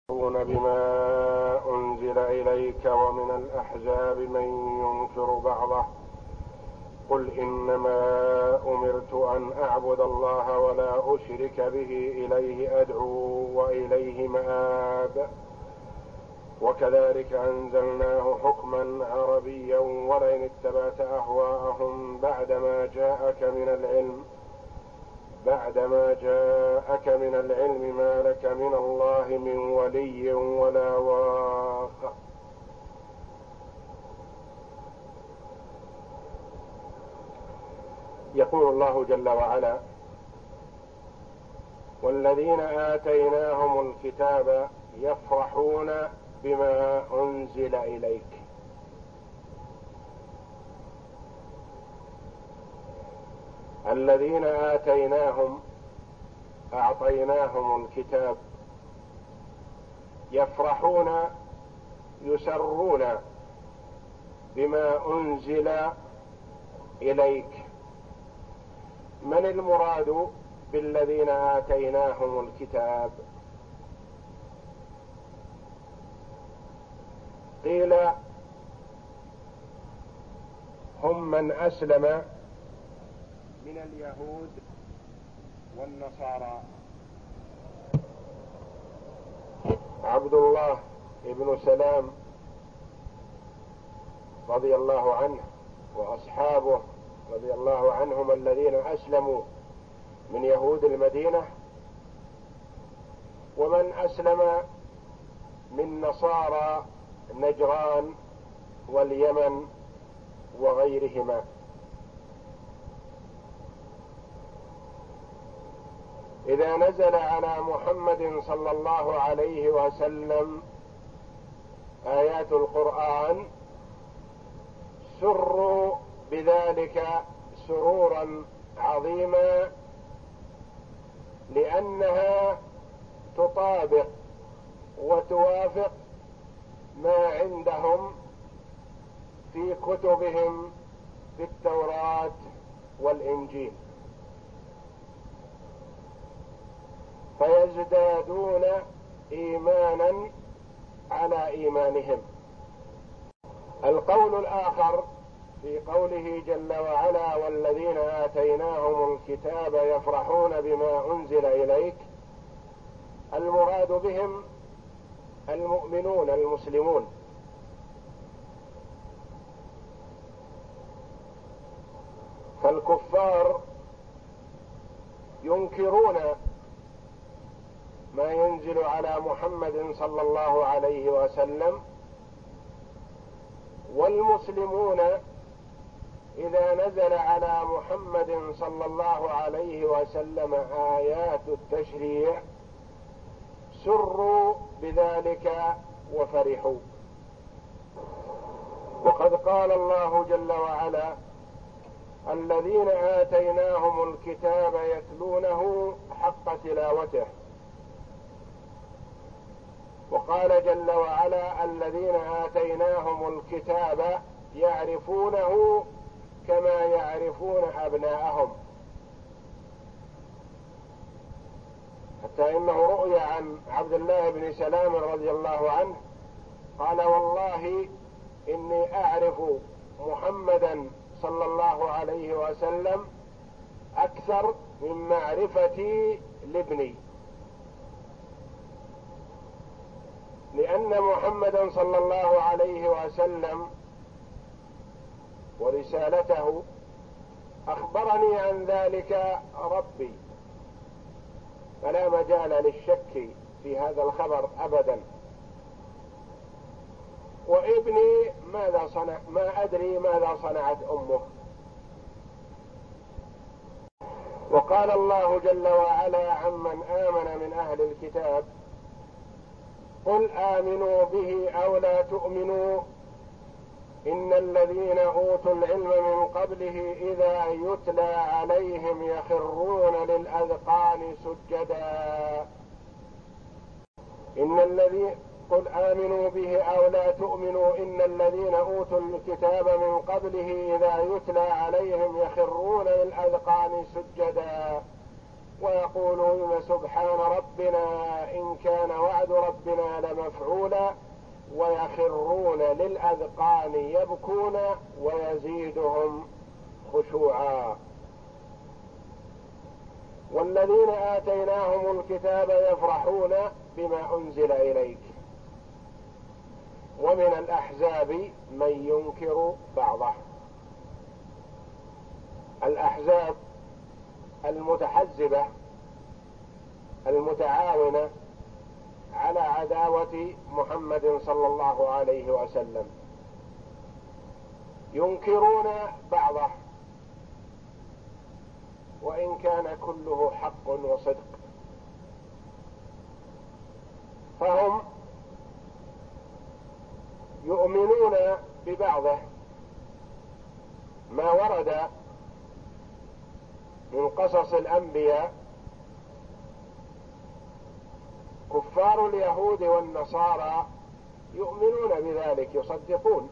بما أنزل إليك ومن الأحزاب من ينكر بعضه قل إنما أمرت أن أعبد الله ولا أشرك به إليه أدعو وإليه مآب وكذلك أنزلناه حكما عربيا ولئن اتبعت أهواءهم بعدما جاءك من العلم ما لك من الله من ولي ولا واق. يقول الله جل وعلا: والذين آتيناهم الكتاب يفرحون بما أنزل إليك. الذين أعطيناهم الكتاب يفرحون يسرون بما أنزل إليك. من المراد بالذين آتيناهم الكتاب؟ قيل هم من أسلم من اليهود والنصارى. عبد الله بن سلام رضي الله عنه وأصحابه رضي الله عنهم الذين أسلموا من يهود المدينة، ومن أسلم من نصارى نجران واليمن وغيرهما. إذا نزل على محمد صلى الله عليه وسلم آيات القرآن سروا بذلك سرورا عظيما، لأنها تطابق وتوافق ما عندهم في كتبهم في التوراة والإنجيل، فيزدادون إيمانا على إيمانهم. القول الآخر في قوله جل وعلا: والذين آتيناهم الكتاب يفرحون بما أنزل إليك، المراد بهم المؤمنون المسلمون، فالكفار ينكرون ما ينزل على محمد صلى الله عليه وسلم، والمسلمون إذا نزل على محمد صلى الله عليه وسلم آيات التشريع سروا بذلك وفرحوا. وقد قال الله جل وعلا: الذين آتيناهم الكتاب يتلونه حق تلاوته. وقال جل وعلا: الذين آتيناهم الكتاب يعرفونه كما يعرفون أبناءهم. حتى إنه رؤي عن عبد الله بن سلام رضي الله عنه قال: والله إني أعرف محمدا صلى الله عليه وسلم أكثر من معرفتي لابني، لأن محمدا صلى الله عليه وسلم ورسالته أخبرني عن ذلك ربي، فلا مجال للشك في هذا الخبر أبدا. وابني ماذا صنع؟ ما أدري ماذا صنعت أمه. وقال الله جل وعلا عمن آمن من أهل الكتاب: قل آمنوا به أو لا تؤمنوا إن الذين أوتوا العلم من قبله إذا يتلى عليهم يخرون للأذقان سجدا. قل آمنوا به أو لا تؤمنوا إن الذين أوتوا الكتاب من قبله إذا يتلى عليهم يخرون للأذقان سجدا ويقولون سبحان ربنا إن كان وعد ربنا لمفعولا، ويخرون للأذقان يبكون ويزيدهم خشوعا. والذين آتيناهم الكتاب يفرحون بما أنزل إليك، ومن الأحزاب من ينكر بعضه. الأحزاب المتحزبة المتعاونة على عداوة محمد صلى الله عليه وسلم ينكرون بعضه، وإن كان كله حق وصدق، فهم يؤمنون ببعضه ما ورد من قصص الأنبياء. كفار اليهود والنصارى يؤمنون بذلك، يصدقون.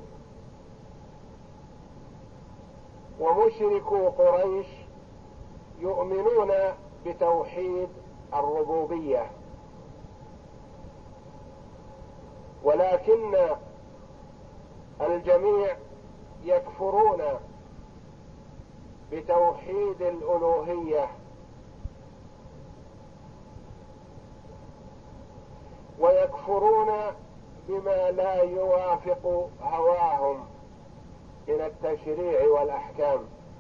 ومشركو قريش يؤمنون بتوحيد الربوبية، ولكن الجميع يكفرون بتوحيد الألوهية، ويكفرون بما لا يوافق هواهم من التشريع والأحكام.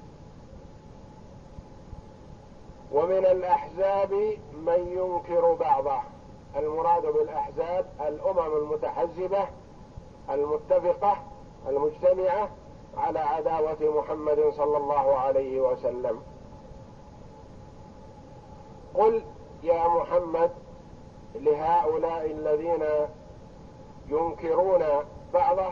ومن الأحزاب من ينكر بعضه. المراد بالأحزاب الأمم المتحزبة المتفقة المجتمعة على عداوة محمد صلى الله عليه وسلم. قل يا محمد لهؤلاء الذين ينكرون بعضه: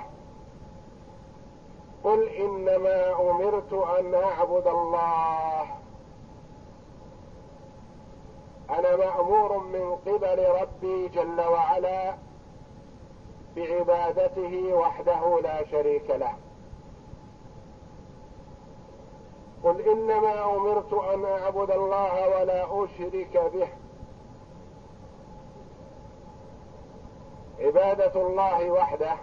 قل إنما أمرت أن أعبد الله، أنا مأمور من قبل ربي جل وعلا بعبادته وحده لا شريك له. قل إنما أمرت أن أعبد الله ولا أشرك به. عبادة الله وحده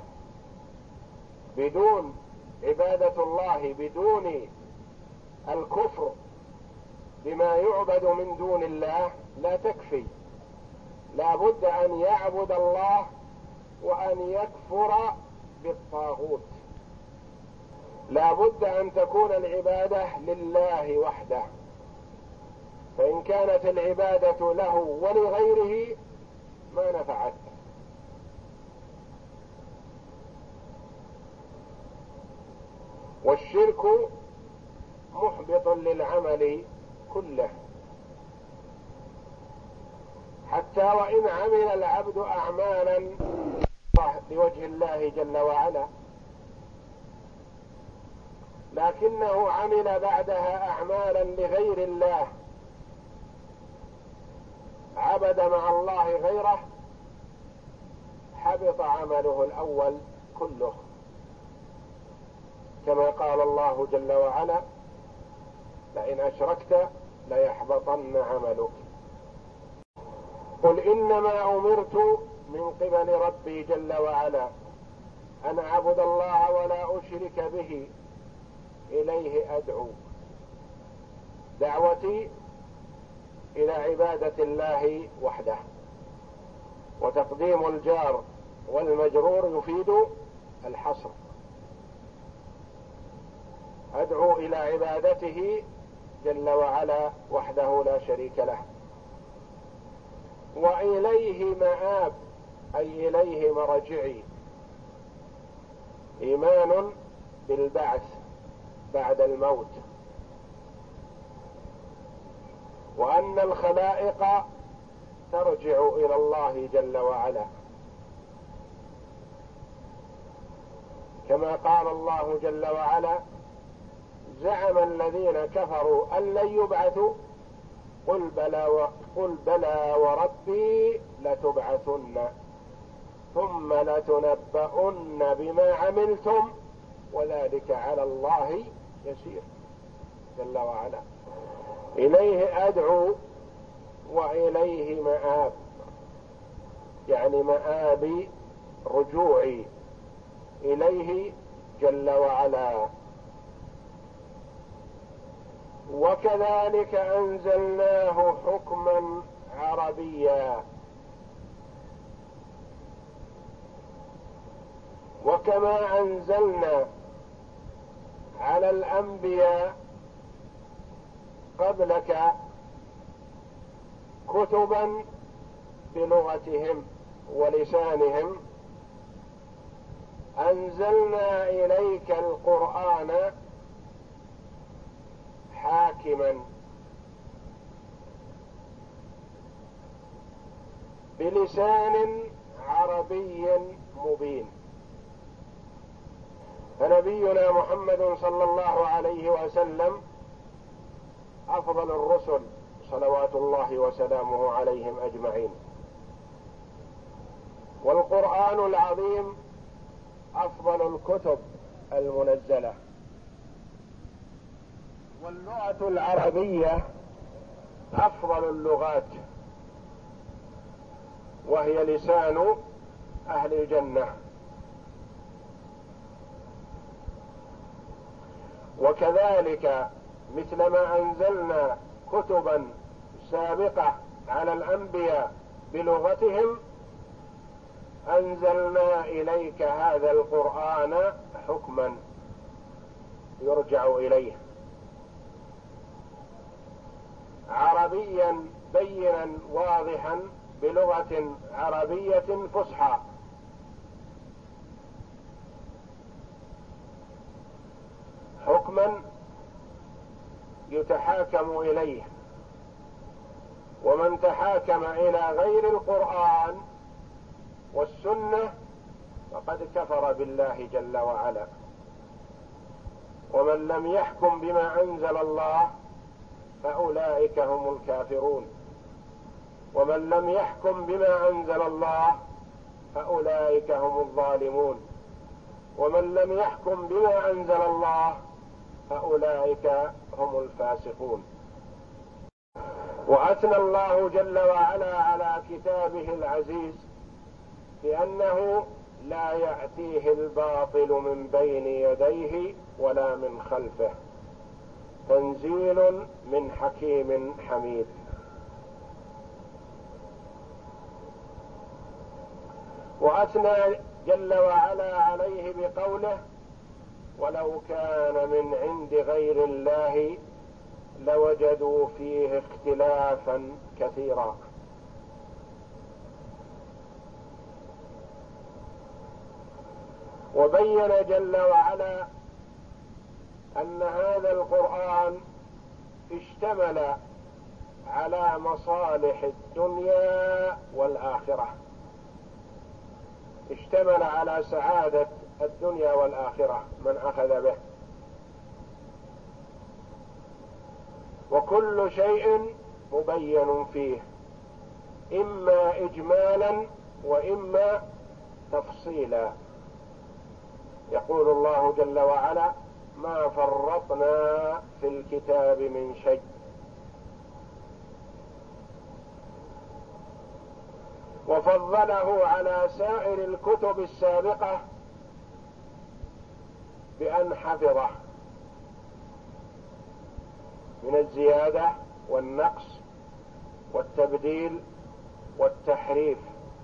بدون عبادة الله بدون الكفر بما يعبد من دون الله لا تكفي، لا بد أن يعبد الله وأن يكفر بالطاغوت. لا بد أن تكون العبادة لله وحده، فإن كانت العبادة له ولغيره ما نفعت. والشرك محبط للعمل كله، حتى وإن عمل العبد أعمالا لوجه الله جل وعلا، لكنه عمل بعدها أعمالا لغير الله، عبد مع الله غيره، حبط عمله الأول كله، كما قال الله جل وعلا: لئن أشركت ليحبطن عملك. قل إنما أمرت من قبل ربي جل وعلا أن أعبد الله ولا أشرك به، إليه أدعو. دعوتي إلى عبادة الله وحده. وتقديم الجار والمجرور يفيد الحصر. أدعو إلى عبادته جل وعلا وحده لا شريك له. وإليه مآب، أي إليه مرجعي. إيمان بالبعث بعد الموت، وأن الخلائق ترجع إلى الله جل وعلا، كما قال الله جل وعلا: زعم الذين كفروا أن لن يبعثوا قل بلى وربي لتبعثن ثم لتنبؤن بما عملتم وذلك على الله يسير جل وعلا. إليه أدعو وإليه مآب، يعني مآبي رجوعي إليه جل وعلا. وكذلك أنزلناه حكما عربيا، وكما أنزلنا على الأنبياء قبلك كتبا بلغتهم ولسانهم، أنزلنا إليك القرآن حاكما بلسان عربي مبين. فنبينا محمد صلى الله عليه وسلم أفضل الرسل صلوات الله وسلامه عليهم أجمعين، والقرآن العظيم أفضل الكتب المنزلة، واللغة العربية أفضل اللغات، وهي لسان أهل الجنة. وكذلك مثلما أنزلنا كتبا سابقة على الأنبياء بلغتهم، أنزلنا إليك هذا القرآن حكما يرجع إليه، عربيا بينا واضحا بلغة عربية فصحى، حكما يتحاكم إليه. ومن تحاكم إلى غير القرآن والسنة فقد كفر بالله جل وعلا. ومن لم يحكم بما أنزل الله فأولئك هم الكافرون، ومن لم يحكم بما أنزل الله فأولئك هم الظالمون، ومن لم يحكم بما أنزل الله فأولئك هم الفاسقون. وأثنى الله جل وعلا على كتابه العزيز بأنه لا يأتيه الباطل من بين يديه ولا من خلفه، تنزيل من حكيم حميد. وأثنى جل وعلا عليه بقوله: ولو كان من عند غير الله لوجدوا فيه اختلافا كثيرا. وبين جل وعلا أن هذا القرآن اشتمل على مصالح الدنيا والآخرة، اشتمل على سعادة الدنيا والآخرة من أخذ به، وكل شيء مبين فيه، إما إجمالا وإما تفصيلا. يقول الله جل وعلا: ما فرطنا في الكتاب من شيء. وفضله على سائر الكتب السابقة بأن حفظه من الزيادة والنقص والتبديل والتحريف،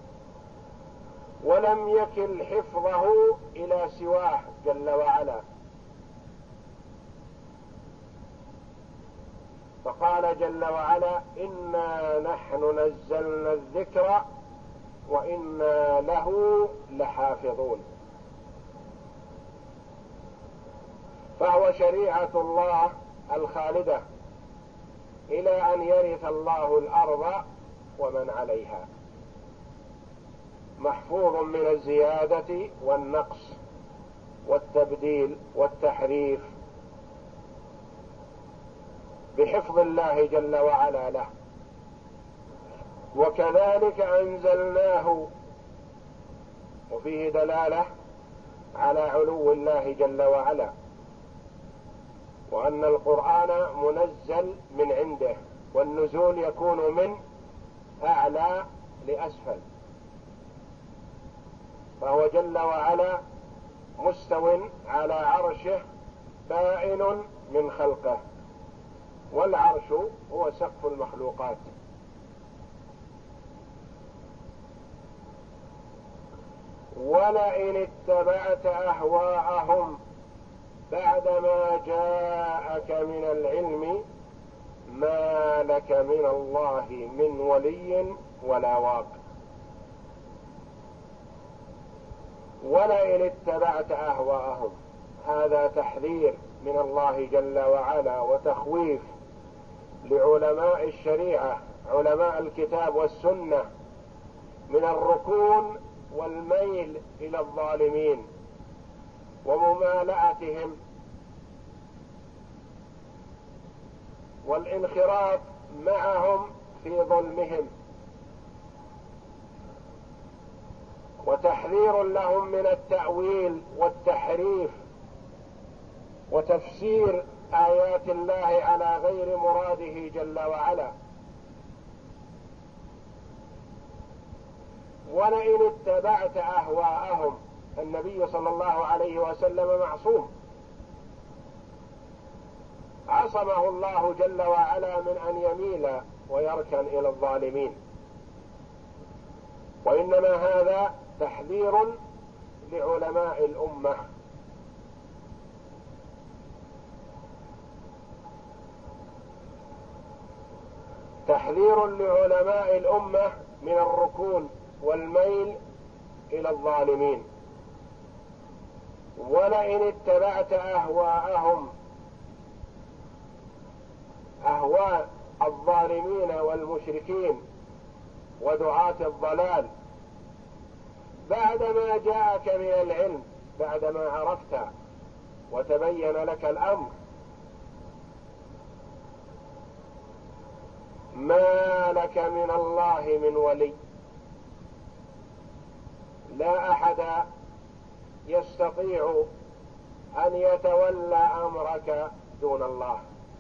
ولم يكل حفظه إلى سواه جل وعلا، فقال جل وعلا: إنا نحن نزلنا الذكر وإنا له لحافظون. فهو شريعة الله الخالدة إلى أن يرث الله الأرض ومن عليها، محفوظ من الزيادة والنقص والتبديل والتحريف بحفظ الله جل وعلا له. وكذلك أنزلناه، وفيه دلالة على علو الله جل وعلا، وأن القرآن منزل من عنده، والنزول يكون من أعلى لأسفل، فهو جل وعلا مستو على عرشه بائن من خلقه، والعرش هو سقف المخلوقات. ولئن اتبعت أهواءهم بعدما جاءك من العلم ما لك من الله من ولي ولا واق. ولئن اتبعت أهواءهم، هذا تحذير من الله جل وعلا وتخويف لعلماء الشريعة، علماء الكتاب والسنة، من الركون والميل إلى الظالمين وممالأتهم والانخراط معهم في ظلمهم، وتحذير لهم من التأويل والتحريف وتفسير آيات الله على غير مراده جل وعلا. ولئن اتبعت أهواءهم، النبي صلى الله عليه وسلم معصوم، عصمه الله جل وعلا من أن يميل ويركن إلى الظالمين، وإنما هذا تحذير لعلماء الأمة. تحذير لعلماء الأمة من الركون والميل إلى الظالمين. ولئن اتبعت أهواءهم، أهواء الظالمين والمشركين ودعاة الضلال، بعدما جاءك من العلم، بعدما عرفت وتبين لك الأمر، ما لك من الله من ولي. لا أحد يستطيع أن يتولى أمرك دون الله،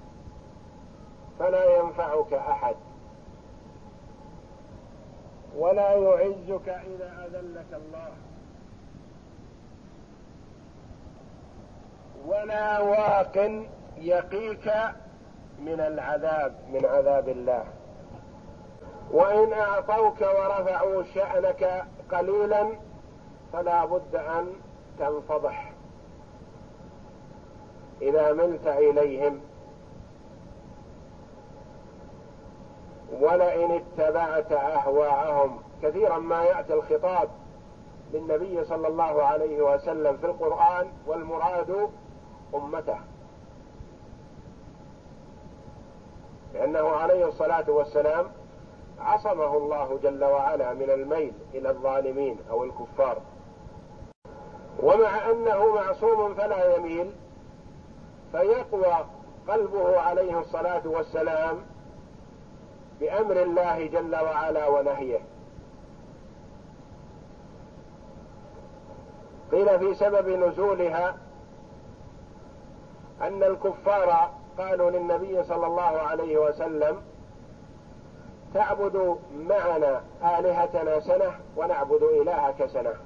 فلا ينفعك أحد ولا يعزك إذا أذلك الله، ولا واق يقيك من العذاب، من عذاب الله. وإن أعطوك ورفعوا شأنك قليلا فلا بد أن تنفضح إذا ملت إليهم. ولئن اتبعت أهواءهم، كثيرا ما يأتي الخطاب للنبي صلى الله عليه وسلم في القرآن والمراد أمته، لأنه عليه الصلاة والسلام عصمه الله جل وعلا من الميل إلى الظالمين أو الكفار، ومع أنه معصوم فلا يميل، فيقوى قلبه عليه الصلاة والسلام بأمر الله جل وعلا ونهيه. قيل في سبب نزولها أن الكفار قالوا للنبي صلى الله عليه وسلم: تعبد معنا آلهتنا سنة ونعبد إلهك سنة،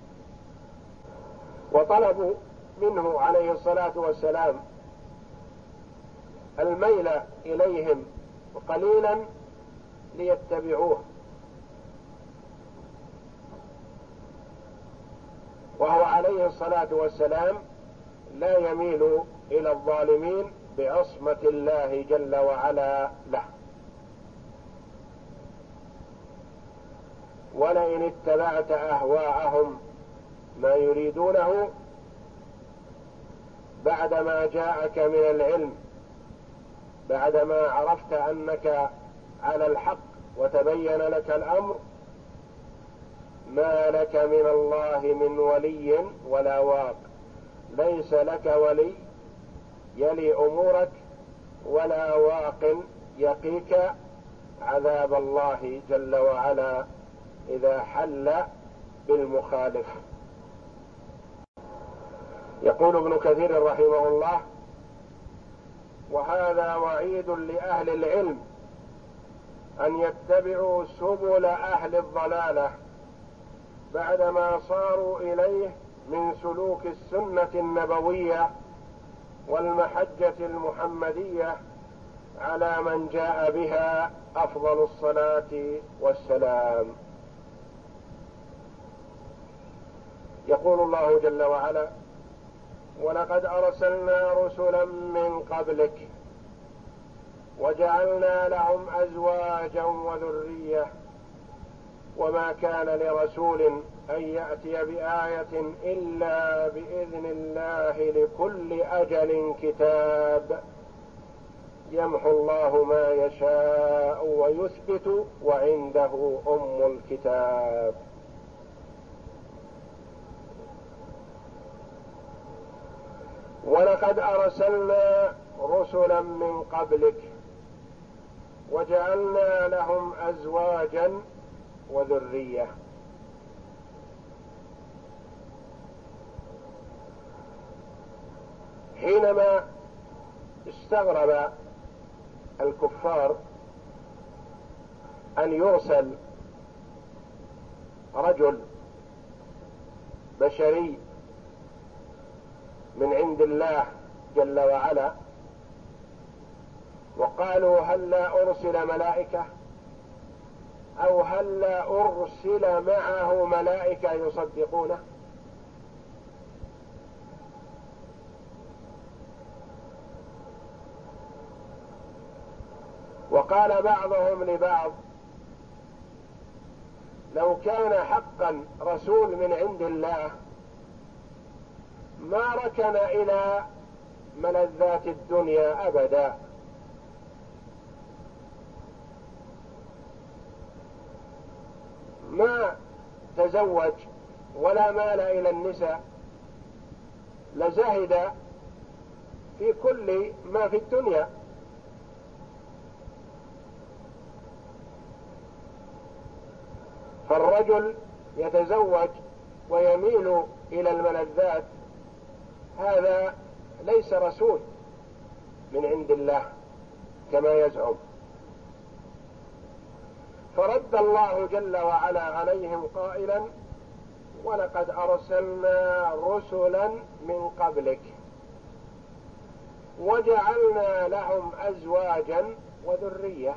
وطلبوا منه عليه الصلاة والسلام الميل إليهم قليلا ليتبعوه، وهو عليه الصلاة والسلام لا يميل إلى الظالمين بعصمة الله جل وعلا له. ولئن اتبعت أهواءهم، ما يريدونه بعدما جاءك من العلم، بعدما عرفت أنك على الحق وتبين لك الأمر، ما لك من الله من ولي ولا واق. ليس لك ولي يلي أمورك ولا واق يقيك عذاب الله جل وعلا إذا حل بالمخالف. يقول ابن كثير رحمه الله: وهذا وعيد لأهل العلم أن يتبعوا سبل أهل الضلالة بعدما صاروا إليه من سلوك السنة النبوية والمحجة المحمدية على من جاء بها أفضل الصلاة والسلام. يقول الله جل وعلا: ولقد أرسلنا رسلا من قبلك وجعلنا لهم أزواجا وذرية وما كان لرسول أن يأتي بآية إلا بإذن الله لكل أجل كتاب يمحو الله ما يشاء ويثبت وعنده أم الكتاب. ولقد أرسلنا رسلا من قبلك وجعلنا لهم أزواجا وذرية. حينما استغرب الكفار أن يرسل رجل بشري من عند الله جل وعلا، وقالوا: هلا أرسل ملائكة، أو هلا أرسل معه ملائكة يصدقونه. وقال بعضهم لبعض: لو كان حقا رسول من عند الله ما ركن إلى ملذات الدنيا أبدا، ما تزوج ولا مال إلى النساء، لزهد في كل ما في الدنيا. فالرجل يتزوج ويميل إلى الملذات، هذا ليس رسول من عند الله كما يزعم. فرد الله جل وعلا عليهم قائلا: ولقد أرسلنا رسلا من قبلك وجعلنا لهم أزواجا وذرية.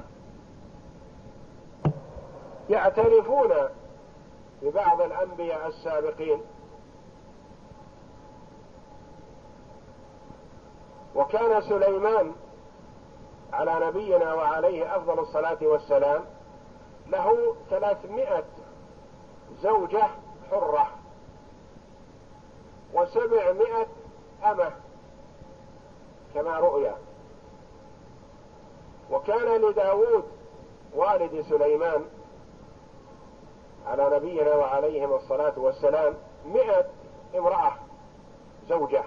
يعترفون ببعض الأنبياء السابقين، وكان سليمان على نبينا وعليه أفضل الصلاة والسلام له 300 زوجة حرة و700 أمة كما رؤيا. وكان لداود والد سليمان على نبينا وعليهم الصلاة والسلام 100 امرأة زوجة.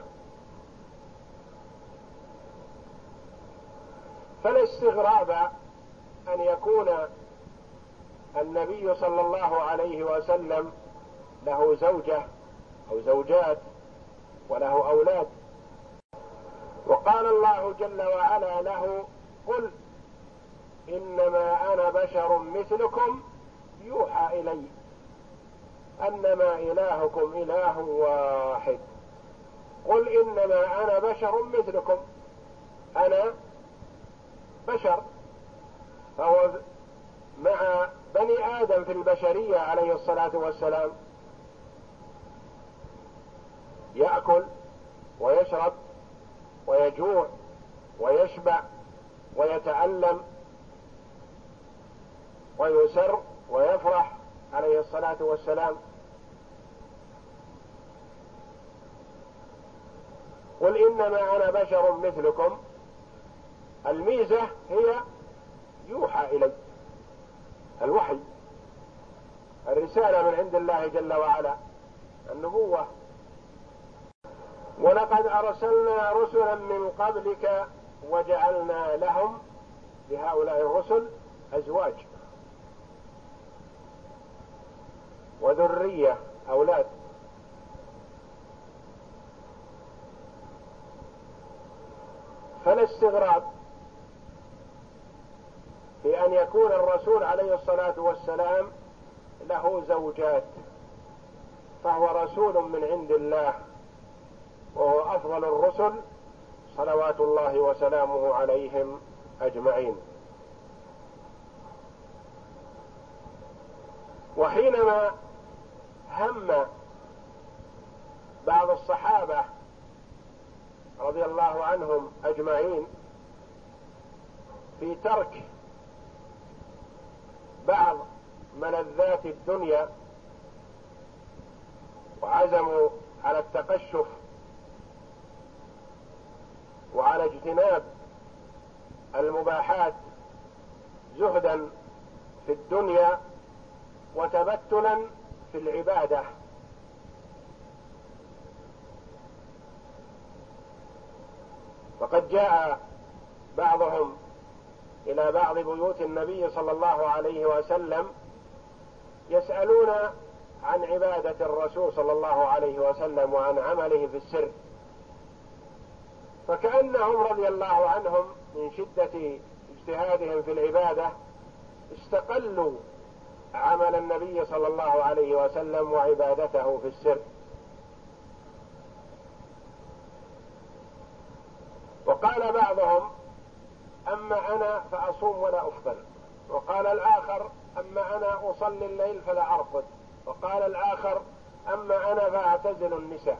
فلا استغراب أن يكون النبي صلى الله عليه وسلم له زوجة أو زوجات وله أولاد. وقال الله جل وعلا له: قل إنما أنا بشر مثلكم يوحى إلي أنما إلهكم إله واحد. قل إنما أنا بشر مثلكم، أنا بشر. فهو مع بني آدم في البشرية عليه الصلاة والسلام، يأكل ويشرب ويجوع ويشبع ويتألم ويسر ويفرح عليه الصلاة والسلام. قل إنما أنا بشر مثلكم، الميزة هي يوحى إلي، الوحي، الرسالة من عند الله جل وعلا، النبوة. ولقد أرسلنا رسلا من قبلك وجعلنا لهم، لهؤلاء الرسل، أزواج وذرية، أولاد. فلا استغراب في أن يكون الرسول عليه الصلاة والسلام له زوجات، فهو رسول من عند الله وهو أفضل الرسل صلوات الله وسلامه عليهم أجمعين. وحينما هم بعض الصحابة رضي الله عنهم أجمعين في ترك بعض ملذات الدنيا وعزموا على التقشف وعلى اجتناب المباحات زهدا في الدنيا وتبتلا في العبادة، فقد جاء بعضهم إلى بعض بيوت النبي صلى الله عليه وسلم يسألون عن عبادة الرسول صلى الله عليه وسلم وعن عمله في السر، فكأنهم رضي الله عنهم من شدة اجتهادهم في العبادة استقلوا عمل النبي صلى الله عليه وسلم وعبادته في السر. وقال بعضهم: أما أنا فأصوم ولا أفطر، وقال الآخر: أما أنا أصلي الليل فلا أرقد، وقال الآخر: أما أنا فأعتزل النساء.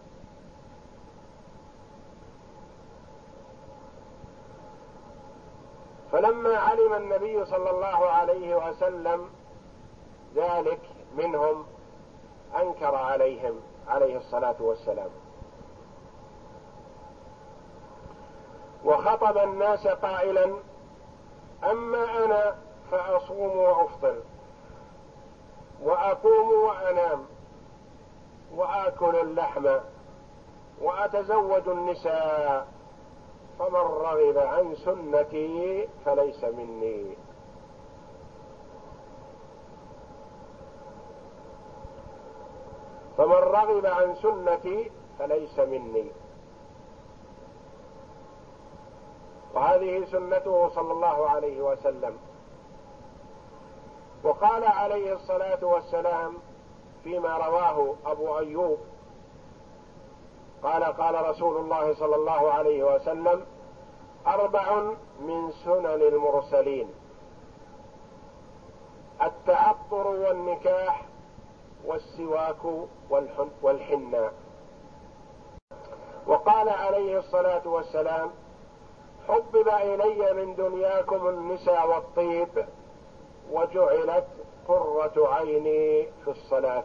فلما علم النبي صلى الله عليه وسلم ذلك منهم أنكر عليهم عليه الصلاة والسلام، وخطب الناس قائلا: أما أنا فأصوم وأفطر وأقوم وأنام وآكل اللحم وأتزوج النساء، فمن رغب عن سنتي فليس مني. فمن رغب عن سنتي فليس مني. وهذه سنته صلى الله عليه وسلم. وقال عليه الصلاة والسلام فيما رواه أبو أيوب قال: قال رسول الله صلى الله عليه وسلم: 4 من سنن المرسلين: التعطر والنكاح والسواك والحناء. وقال عليه الصلاة والسلام: حبب إلي من دنياكم النساء والطيب، وجعلت قرة عيني في الصلاة.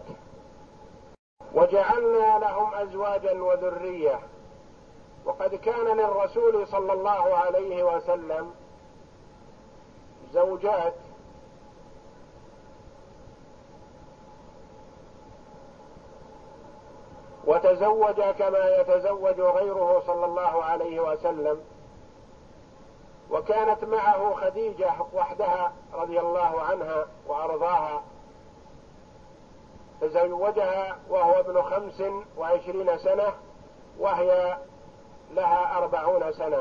وجعلنا لهم أزواجا وذرية. وقد كان للرسول صلى الله عليه وسلم زوجات، وتزوج كما يتزوج غيره صلى الله عليه وسلم. وكانت معه خديجة وحدها رضي الله عنها وأرضاها، تزوجها وهو ابن 25 سنة وهي لها 40 سنة،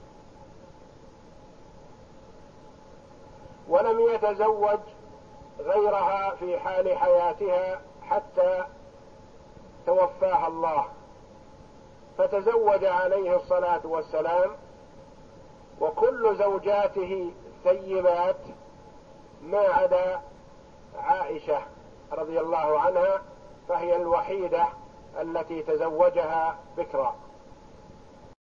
ولم يتزوج غيرها في حال حياتها حتى توفاها الله، فتزوج عليه الصلاة والسلام، وكل زوجاته ثيبات ما عدا عائشة رضي الله عنها، فهي الوحيدة التي تزوجها بكرا.